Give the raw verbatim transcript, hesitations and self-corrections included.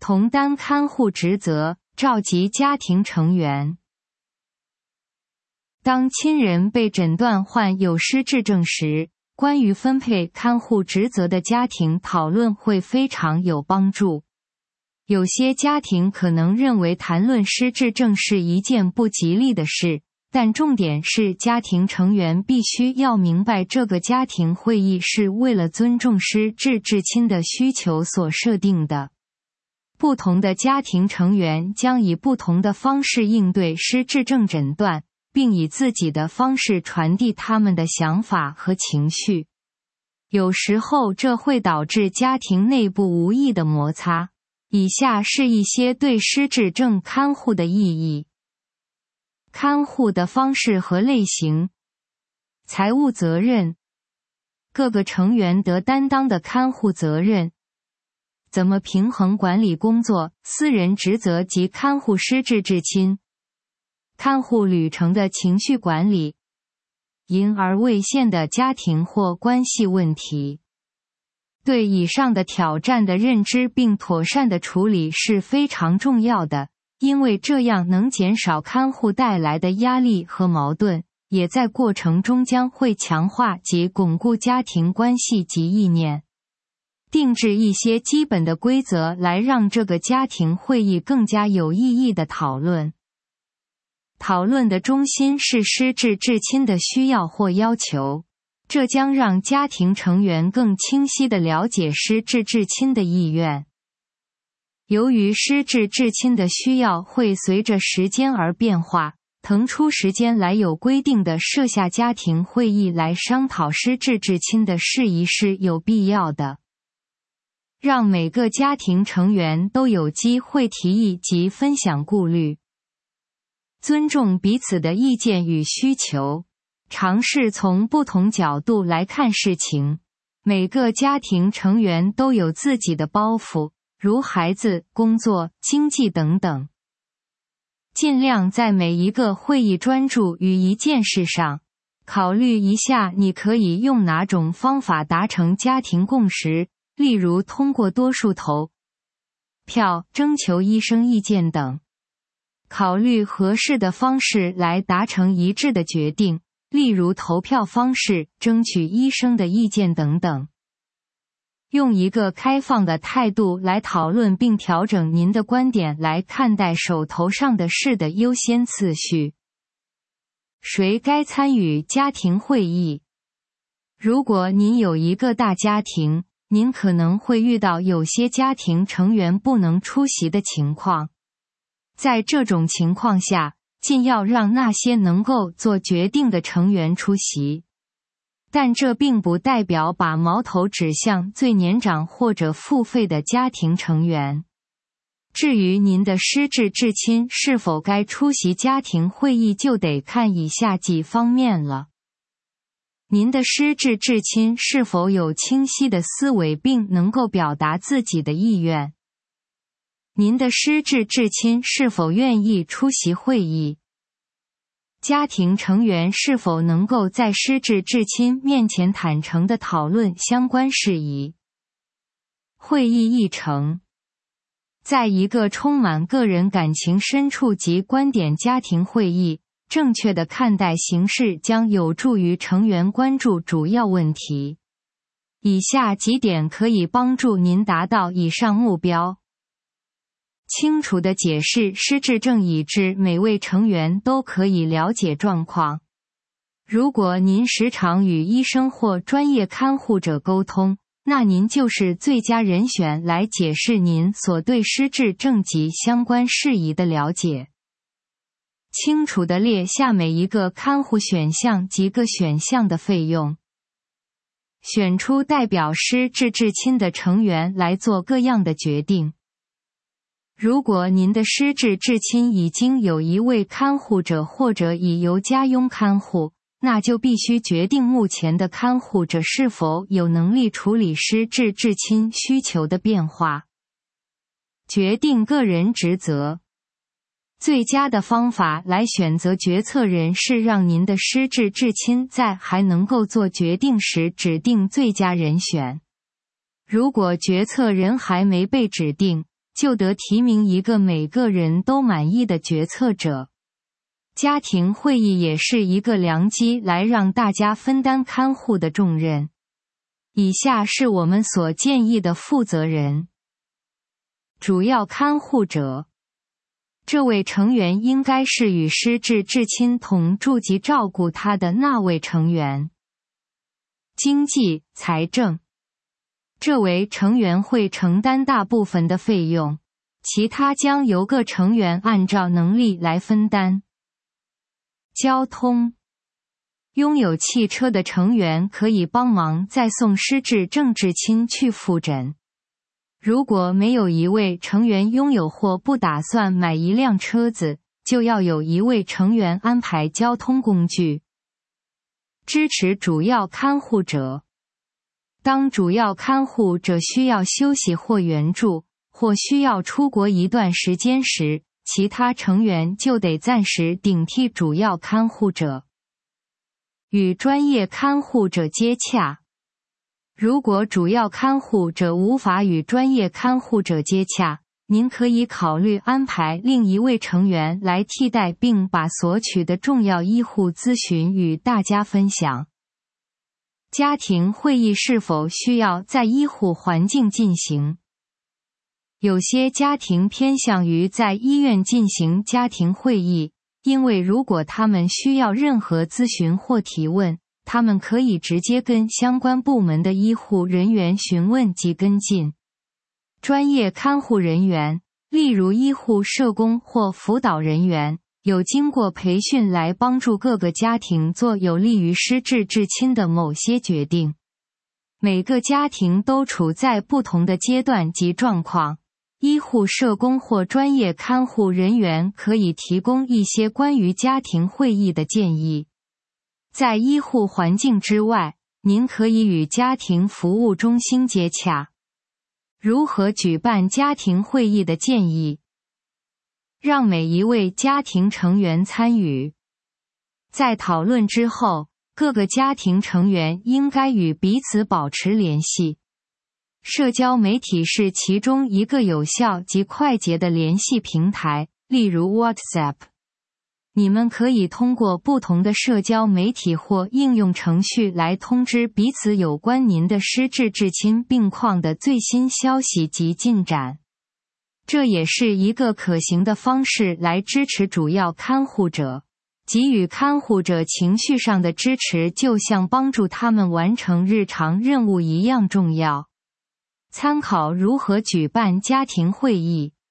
同担看护职责，召集家庭成员。当亲人被诊断患有失智症时，关于分配看护职责的家庭讨论会非常有帮助。有些家庭可能认为谈论失智症是一件不吉利的事，但重点是家庭成员必须要明白这个家庭会议是为了尊重失智至亲的需求所设定的。不同的家庭成员将以不同的方式应对失智症诊断，并以自己的方式传递他们的想法和情绪。有时候这会导致家庭内部无意的摩擦。以下是一些对失智症看护的意义。看护的方式和类型。财务责任。各个成员得担当的看护责任。怎么平衡管理工作、私人职责及看护失智至亲。看护旅程的情绪管理。隐而未现的家庭或关系问题。对以上的挑战的认知并妥善的处理是非常重要的，因为这样能减少看护带来的压力和矛盾，也在过程中将会强化及巩固家庭关系及意念。定制一些基本的规则来让这个家庭会议更加有意义的讨论。讨论的中心是失智至亲的需要或要求。这将让家庭成员更清晰地了解失智至亲的意愿。由于失智至亲的需要会随着时间而变化，腾出时间来有规定地设下家庭会议来商讨失智至亲的事宜是有必要的。让每个家庭成员都有机会提议及分享顾虑。尊重彼此的意见与需求。尝试从不同角度来看事情。每个家庭成员都有自己的包袱，如孩子、工作、经济等等。尽量在每一个会议专注于一件事上。考虑一下你可以用哪种方法达成家庭共识，例如通过多数投票、征求医生意见等。考虑合适的方式来达成一致的决定。例如投票方式、争取医生的意见等等。用一个开放的态度来讨论并调整您的观点来看待手头上的事的优先次序。谁该参与家庭会议？如果您有一个大家庭，您可能会遇到有些家庭成员不能出席的情况。在这种情况下，尽要让那些能够做决定的成员出席，但这并不代表把矛头指向最年长或者付费的家庭成员。至于您的失智至亲是否该出席家庭会议，就得看以下几方面了。您的失智至亲是否有清晰的思维并能够表达自己的意愿？您的失智至亲是否愿意出席会议？家庭成员是否能够在失智至亲面前坦诚地讨论相关事宜？会议议程。在一个充满个人感情深处及观点家庭会议，正确的看待形势将有助于成员关注主要问题。以下几点可以帮助您达到以上目标。清楚地解释失智症，以致每位成员都可以了解状况。如果您时常与医生或专业看护者沟通，那您就是最佳人选来解释您所对失智症及相关事宜的了解。清楚地列下每一个看护选项及各选项的费用。选出代表失智至亲的成员来做各样的决定。如果您的失智至亲已经有一位看护者或者已由家佣看护，那就必须决定目前的看护者是否有能力处理失智至亲需求的变化。决定个人职责。最佳的方法来选择决策人是让您的失智至亲在还能够做决定时指定最佳人选。如果决策人还没被指定， 就得提名一个每个人都满意的决策者。家庭会议也是一个良机，来让大家分担看护的重任。以下是我们所建议的负责人。主要看护者，这位成员应该是与失智至亲同住及照顾他的那位成员。经济、财政，这位成员会承担大部分的费用，其他将由各成员按照能力来分担。交通，拥有汽车的成员可以帮忙再送失智症至亲去复诊。如果没有一位成员拥有或不打算买一辆车子，就要有一位成员安排交通工具。支持主要看护者，当主要看护者需要休息或援助，或需要出国一段时间时，其他成员就得暂时顶替主要看护者。与专业看护者接洽，如果主要看护者无法与专业看护者接洽，您可以考虑安排另一位成员来替代，并把所取的重要医护咨询与大家分享。家庭会议是否需要在医护环境进行？有些家庭偏向于在医院进行家庭会议，因为如果他们需要任何咨询或提问，他们可以直接跟相关部门的医护人员询问及跟进。专业看护人员，例如医护社工或辅导人员，有经过培训来帮助各个家庭做有利于失智至亲的某些决定。每个家庭都处在不同的阶段及状况。医护社工或专业看护人员可以提供一些关于家庭会议的建议。在医护环境之外，您可以与家庭服务中心接洽。如何举办家庭会议的建议。让每一位家庭成员参与。在讨论之后，各个家庭成员应该与彼此保持联系。社交媒体是其中一个有效及快捷的联系平台，例如 WhatsApp。你们可以通过不同的社交媒体或应用程序来通知彼此有关您的失智至亲病况的最新消息及进展。这也是一个可行的方式来支持主要看护者。给予看护者情绪上的支持，就像帮助他们完成日常任务一样重要。参考如何举办家庭会议。